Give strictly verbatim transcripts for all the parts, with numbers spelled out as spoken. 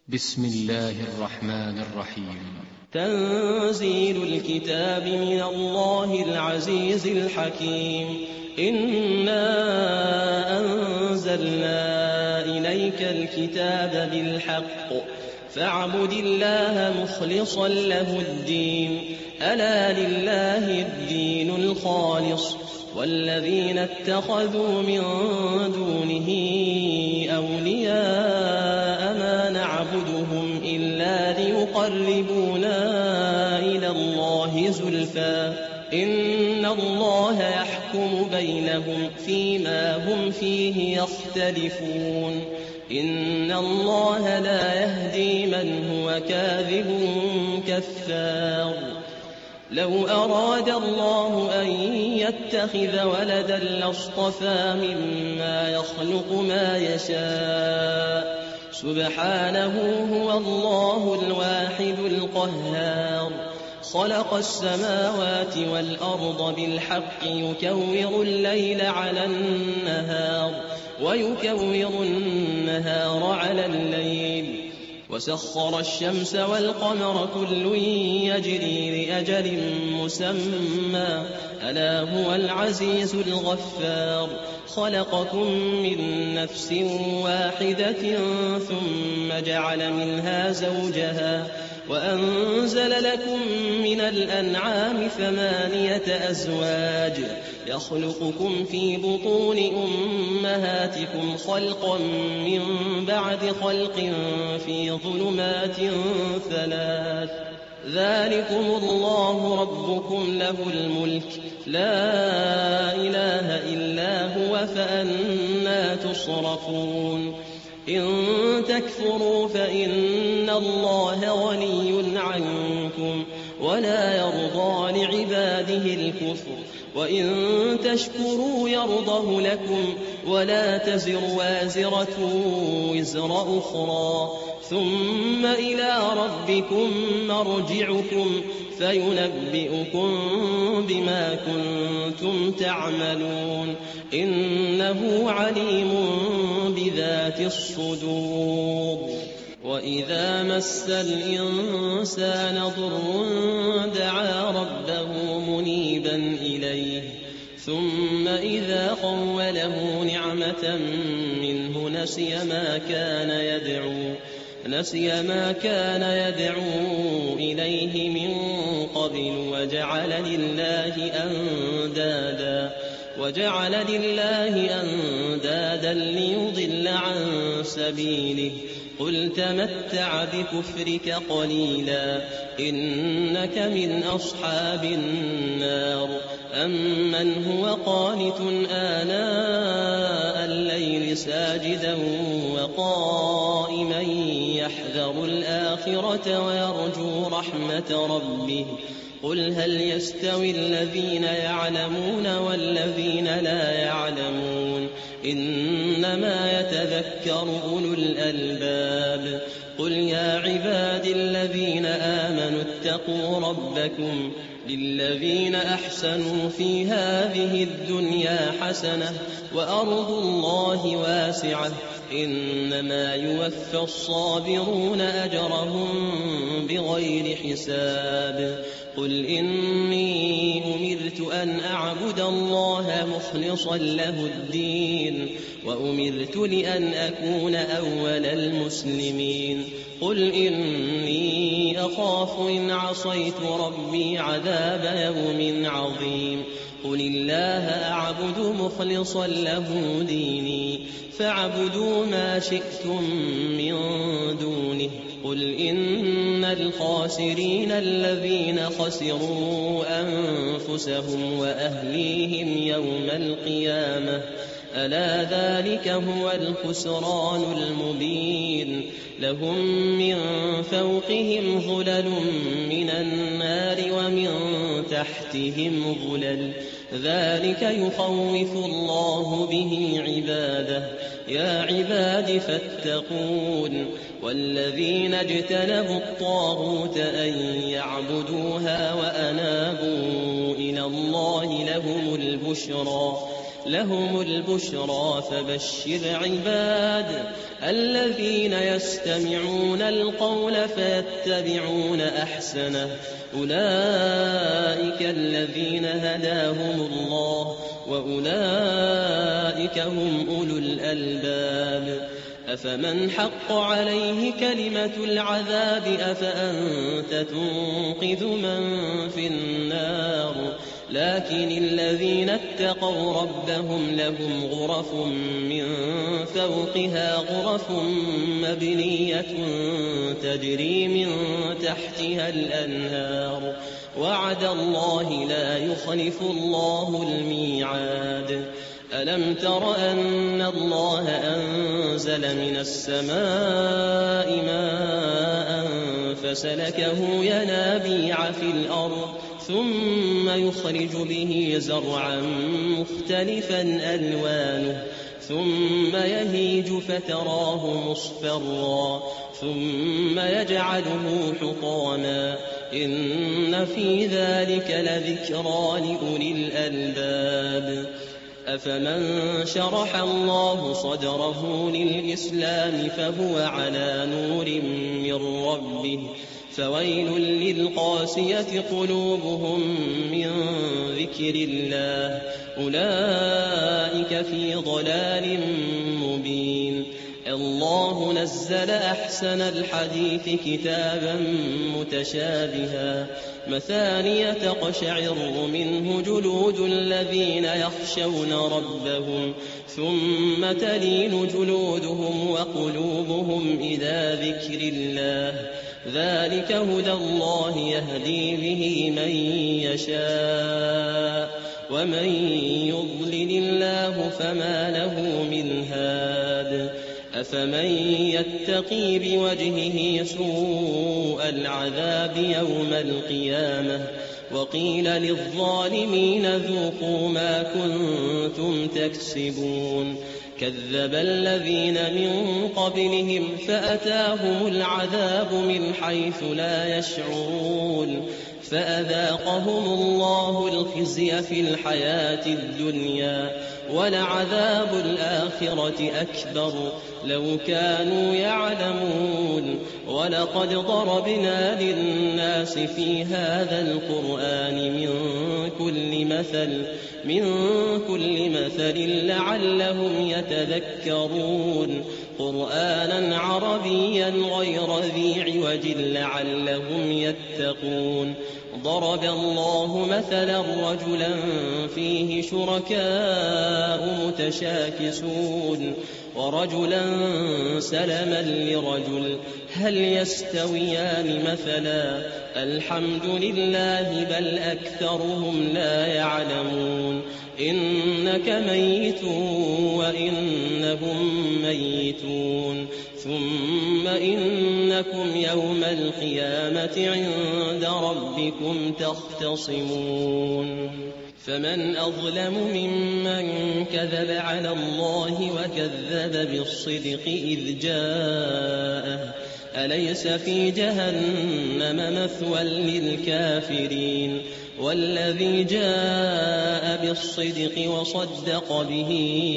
بسم الله الرحمن الرحيم. تنزيل الكتاب من الله العزيز الحكيم. إنا أنزلنا إليك الكتاب بالحق فاعبد الله مخلصا له الدين ألا لله الدين الخالص والذين اتخذوا من دونه أولياء ما نعبدهم إلا ليقربونا إلى الله زلفى إن الله يحكم بينهم فيما هم فيه يختلفون إن الله لا يهدي من هو كاذب كفار. لو أراد الله أن يتخذ ولدا لاصطفى مما يخلق ما يشاء سبحانه هو الله الواحد القهار. خلق السماوات والأرض بالحق يكور الليل على النهار ويكور النهار على الليل وسخر الشمس والقمر كل يجري لأجل مسمى ألا هو العزيز الغفار. خلقكم من نفس واحدة ثم جعل منها زوجها وأنزل لكم من الأنعام ثمانية أزواج يخلقكم في بطون أمهاتكم خلقا من بعد خلق في ظلمات ثلاث ذلكم الله ربكم له الملك لا إله إلا هو فأنى تصرفون. إن تكفروا فإن الله غني عنكم ولا يرضى لعباده الكفر وإن تشكروا يرضه لكم ولا تزر وازرة وزر أخرى ثم إلى ربكم مرجعكم فينبئكم بما كنتم تعملون إنه عليم بذات الصدور. وإذا مس الإنسان ضر دعا ربه منيبا إليه ثم إذا خوله نعمة منه نسي ما كان يدعو نسي ما كان يدعو إليه من قبل وجعل لله أندادا وجعل لله أندادا ليضل عن سبيله قل تمتع بكفرك قليلا إنك من أصحاب النار. أمن هو قانت آناء الليل ساجدا وقائما يحذر الآخرة ويرجو رحمة ربه قل هل يستوي الذين يعلمون والذين لا يعلمون إنما يتذكر أولو الألباب. قل يا عبادي الذين آمنوا اتقوا ربكم للذين أحسنوا في هذه الدنيا حسنة وأرض الله واسعة إنما يوفى الصابرون أجرهم بغير حساب. قل إني أمرت أن أعبد الله مخلصا له الدين وأمرت لأن أكون أول المسلمين. قل إني أخاف إن عصيت ربي عذاب يوم عظيم. قل الله أعبد مخلصا له ديني فاعبدوا ما شئتم من دونه. قل إن الخاسرين الذين خسروا أنفسهم وأهليهم يوم القيامة ألا ذلك هو الخسران المبين. لهم من فوقهم ظلل من النار ومن تحتهم ظلل ذلك يخوف الله به عباده يا عباد فاتقون. والذين اجتنبوا الطاغوت أن يعبدوها وأنابوا إلى الله لهم البشرى لهم البشرى فبشر عباد الذين يستمعون القول فيتبعون أحسنه أولئك الذين هداهم الله وأولئك هم أولو الألباب أفمن حق عليه كلمة العذاب أفأنت تنقذ من في النار لكن الذين اتقوا ربهم لهم غرف من فوقها غرف مبنية تجري من تحتها الأنهار وعد الله لا يخلف الله الميعاد ألم تر أن الله أنزل من السماء ماء فسلكه ينابيع في الأرض ثم يخرج به زرعا مختلفا ألوانه ثم يهيج فتراه مصفرا ثم يجعله حطاما إن في ذلك لذكرى لأولي الألباب أفمن شرح الله صدره للإسلام فهو على نور من ربه فويل للقاسية قلوبهم من ذكر الله أولئك في ضلال مبين الله نزل أحسن الحديث كتابا متشابها مثانية تقشعر منه جلود الذين يخشون ربهم ثم تلين جلودهم وقلوبهم إلى ذكر الله ذلك هدى الله يهدي به من يشاء ومن يضلل الله فما له من هاد أفمن يتقي بوجهه سوء العذاب يوم القيامة وقيل للظالمين ذوقوا ما كنتم تكسبون كذب الذين من قبلهم فأتاهم العذاب من حيث لا يشعرون فأذاقهم الله الخزي في الحياة الدنيا ولعذاب الآخرة أكبر لو كانوا يعلمون ولقد ضربنا للناس في هذا القرآن من كل مثل من كل مثل لعلهم يتذكرون قرآنا عربيا غير ذي عوج لعلهم يتقون ضرب الله مثلا رجلا فيه شركاء متشاكسون ورجلا سلما لرجل هل يستويان مثلا الحمد لله بل أكثرهم لا يعلمون إنك ميت وإنهم ميتون ثم إنكم يوم القيامة عند ربكم تختصمون فمن أظلم ممن كذب على الله وكذب بالصدق إذ جاءه أليس في جهنم مثوى للكافرين والذي جاء بالصدق وصدق به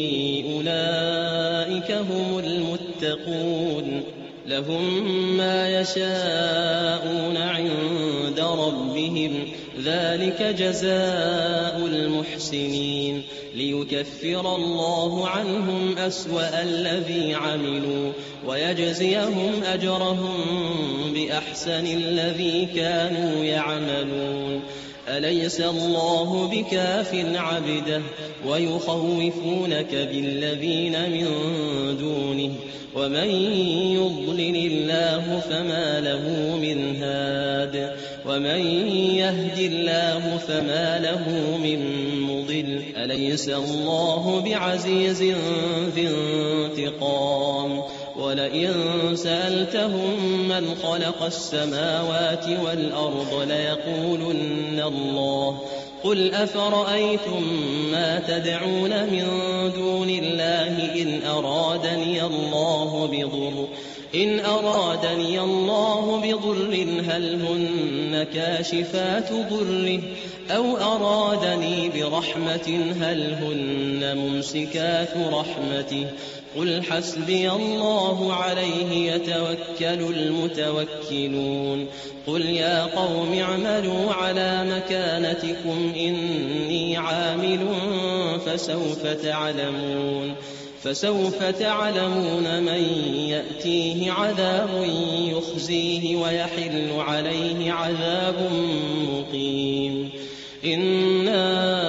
أولئك هم المتقون لهم ما يشاءون عند ربهم ذلك جزاء المحسنين ليكفر الله عنهم أسوأ الذي عملوا ويجزيهم أجرهم بأحسن الذي كانوا يعملون أليس الله بكاف عبده ويخوفونك بالذين من دونه ومن يضلل الله فما له من هاد ومن يهد الله فما له من مضل أليس الله بعزيز ذي انتقام ولئن سألتهم من خلق السماوات والأرض ليقولن الله قل أفرأيتم ما تدعون من دون الله إن أرادني الله بضر إن أرادني الله بضر هل هن كاشفات ضره أو أرادني برحمة هل هن ممسكات رحمته قل حسبي الله عليه يتوكل المتوكلون قل يا قوم اعملوا على مكانتكم إني عامل فسوف تعلمون فسوف تعلمون من يأتيه عذاب يخزيه ويحل عليه عذاب مقيم إنا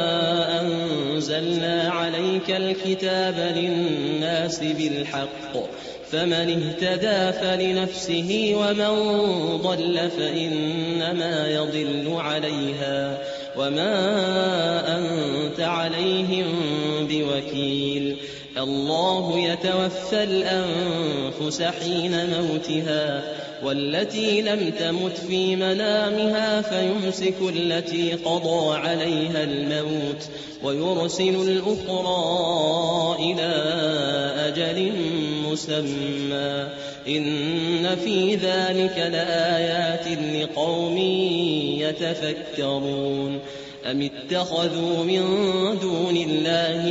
أنزلنا عليك الكتاب للناس بالحق فمن اهتدى فلنفسه ومن ضل فإنما يضل عليها وما أنت عليهم بوكيل الله يتوفى الأنفس حين موتها والتي لم تمت في منامها فيمسك التي قضى عليها الموت ويرسل الأخرى إلى أجل مسمى إن في ذلك لآيات لقوم يتفكرون أم اتخذوا من دون الله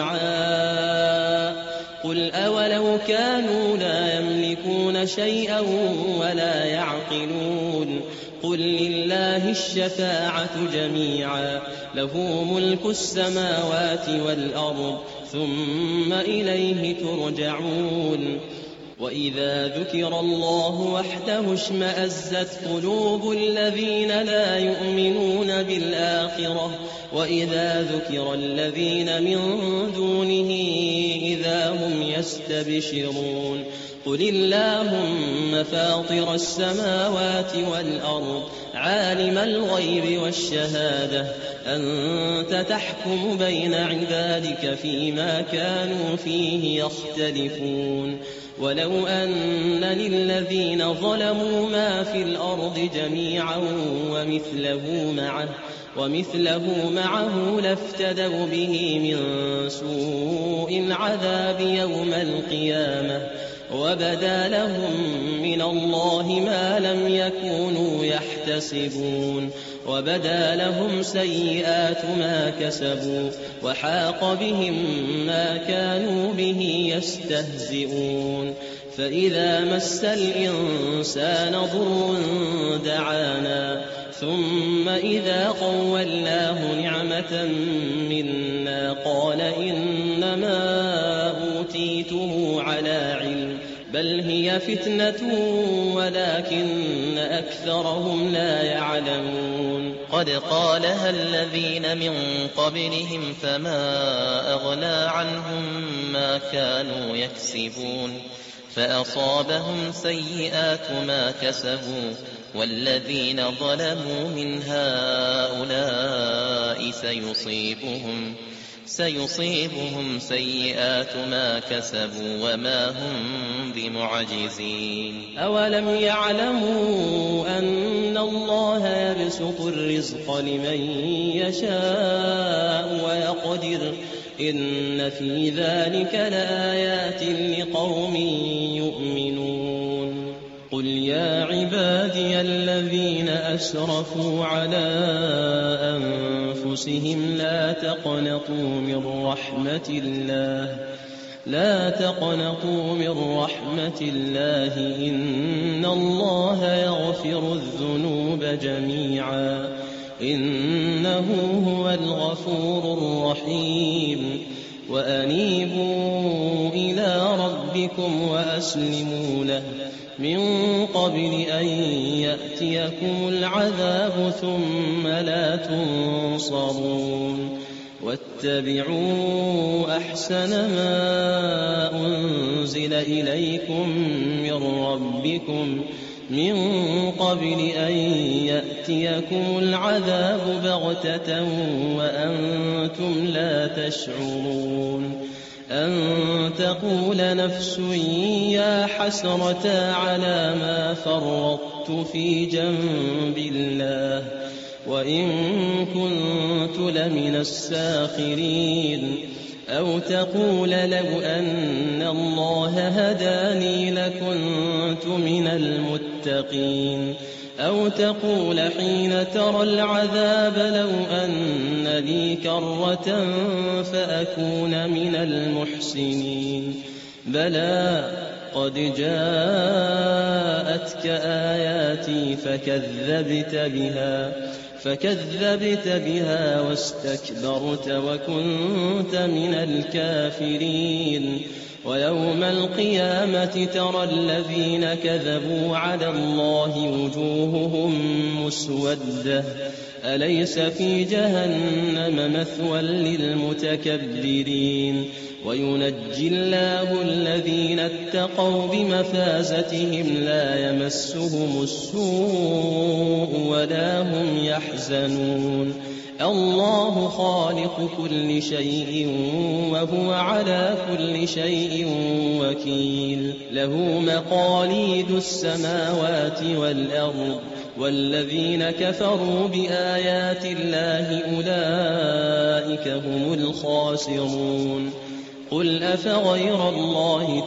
شفعاء قل أولو كانوا لا يملكون شيئا ولا يعقلون قل لله الشفاعة جميعا له ملك السماوات والأرض ثم إليه ترجعون وإذا ذكر الله وحده اشمأزت قلوب الذين لا يؤمنون بالآخرة وإذا ذكر الذين من دونه إذا هم يستبشرون قل اللهم فاطر السماوات والأرض عالم الغيب والشهادة أنت تحكم بين عبادك فيما كانوا فيه يختلفون ولو أن للذين ظلموا ما في الأرض جميعا ومثله معه ومثله معه لافتدوا به من سوء العذاب يوم القيامة وبدا لهم من الله ما لم يكونوا يحتسبون وبدا لهم سيئات ما كسبوا وحاق بهم ما كانوا به يستهزئون فإذا مس الإنسان ضر دعانا ثم إذا خولناه نعمة منا قال إنما أوتيته على علم بل هي فتنة ولكن أكثرهم لا يعلمون قد قالها الذين من قبلهم فما أغنى عنهم ما كانوا يكسبون فأصابهم سيئات ما كسبوا والذين ظلموا من هؤلاء سيصيبهم سيصيبهم سيئات ما كسبوا وما هم بمعجزين أولم يعلموا أن الله يبسط الرزق لمن يشاء ويقدر إن في ذلك لآيات لقوم يؤمنون قل يا عبادي الذين أسرفوا على أنفسهم لا تقنطوا من رحمة الله لا تقنطوا من رحمة الله إن الله يغفر الذنوب جميعا إنه هو الغفور الرحيم وأنيبوا إلى ربكم وأسلموا له من قبل أن يأتيكم العذاب ثم لا تنصرون واتبعوا أحسن ما أنزل إليكم من ربكم من قبل أن يأتيكم العذاب بغتة وأنتم لا تشعرون أن تقول نفس يا حسرة على ما فرطت في جنب الله وإن كنت لمن الساخرين أو تقول لو أن الله هداني لكنت من المتقين أو تقول حين ترى العذاب لو أن لي كرة فأكون من المحسنين بلى قد جاءتك آياتي فكذبت بها فكذبت بها واستكبرت وكنت من الكافرين ويوم القيامة ترى الذين كذبوا على الله وجوههم مسودة أليس في جهنم مثوى للمتكبرين وينجي الله الذين اتقوا بمفازتهم لا يمسهم السوء ولا هم يحزنون الله خالق كل شيء وهو على كل شيء وكيل له مقاليد السماوات والأرض والذين كفروا بآيات الله أولئك هم الخاسرون قل أفغير الله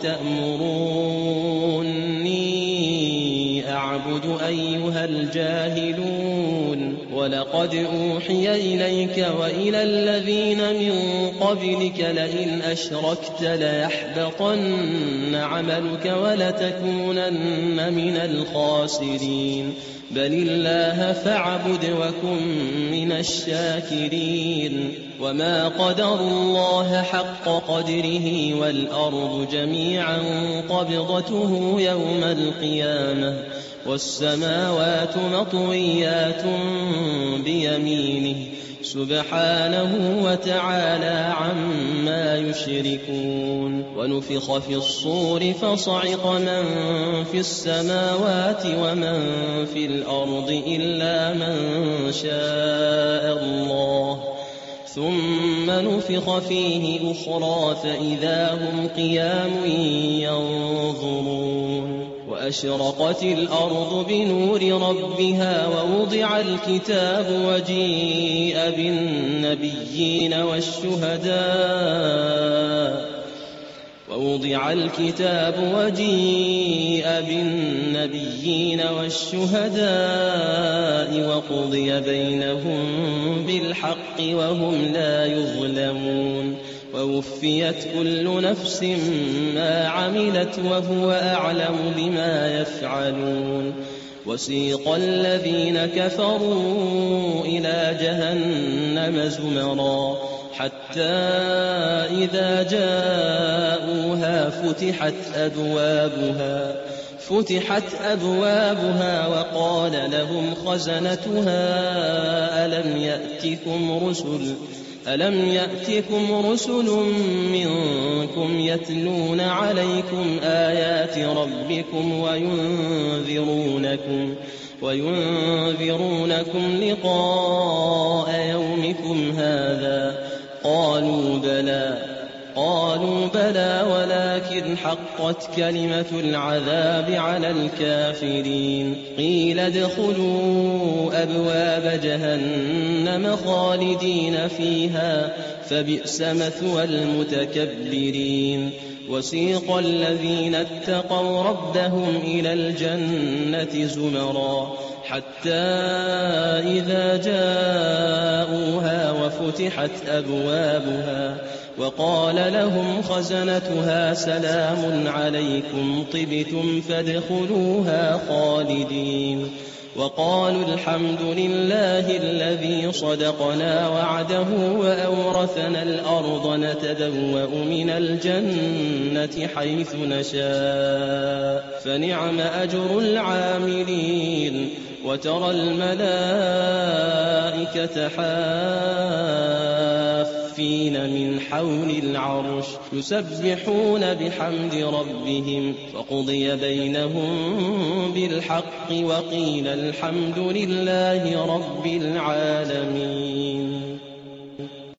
تأمروني أعبد أيها الجاهلون ولقد أوحي إليك وإلى الذين من قبلك لئن أشركت ليحبطن عملك ولتكونن من الخاسرين بل الله فاعبد وكن من الشاكرين وما قدروا الله حق قدره والأرض جميعا قبضته يوم القيامة والسماوات مطويات بيمينه سبحانه وتعالى عما يشركون ونفخ في الصور فصعق من في السماوات ومن في الأرض إلا من شاء الله ثم نفخ فيه أخرى فإذا هم قيام ينظرون وأشرقت الأرض بنور ربها ووضع الكتاب وجيء بالنبيين والشهداء ووضع الكتاب وجيء بالنبيين والشهداء وقضي بينهم بالحق وهم لا يظلمون ووفيت كل نفس ما عملت وهو أعلم بما يفعلون وسيق الذين كفروا إلى جهنم زمرا حتى إذا جاءوها فتحت أبوابها فتحت أبوابها وقال لهم خزنتها ألم يأتكم رسل ألم يأتكم رسل منكم يتلون عليكم آيات ربكم وينذرونكم وينذرونكم لقاء يومكم هذا قالوا بلى قالوا بلى ولكن حقت كلمة العذاب على الكافرين قيل ادخلوا أبواب جهنم خالدين فيها فبئس مثوى المتكبرين وسيق الذين اتقوا ربهم إلى الجنة زمرا حتى إذا جاءوها وفتحت أبوابها وقال لهم خزنتها سلام عليكم طبتم فادخلوها خالدين وقالوا الحمد لله الذي صدقنا وعده وأورثنا الأرض نتبوأ من الجنة حيث نشاء فنعم أجر العاملين وترى الملائكة حافين من حول العرش يسبحون بحمد ربهم وقضي بينهم بالحق وقيل الحمد لله رب العالمين.